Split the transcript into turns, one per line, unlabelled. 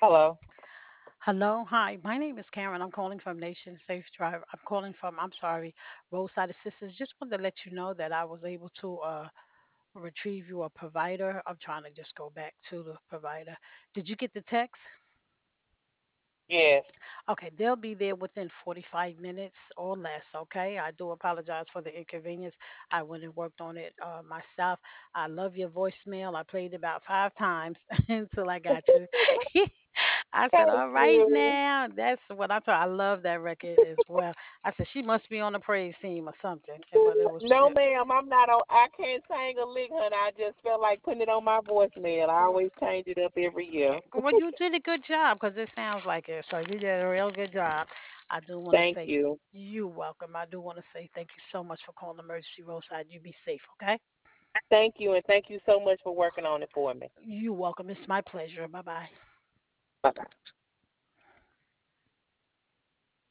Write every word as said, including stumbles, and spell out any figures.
Hello.
Hello, hi. My name is Karen. I'm calling from Nation Safe Drive. I'm calling from, I'm sorry, Roadside Assistance. Just wanted to let you know that I was able to uh, retrieve you a provider. I'm trying to just go back to the provider. Did you get the text?
Yes.
Okay, they'll be there within forty-five minutes or less. Okay, I do apologize for the inconvenience. I went and worked on it uh, myself. I love your voicemail. I played it about five times until I got you. I said,
Thank
"All right
you.
now." That's what I thought. I love that record as well. I said she must be on the praise team or something. and- But it was
No,
it,
ma'am, I'm not on. I can't sing a lick, honey. I just felt like putting it on my voicemail. I always change it up every year.
well, you did a good job because it sounds like it. So you did a real good job. I do want to
Thank
say
you.
you welcome. I do want to say thank you so much for calling Emergency Roadside. You be safe, okay?
Thank you, and thank you so much for working on it for me.
You welcome. It's my pleasure. Bye bye.
Bye bye.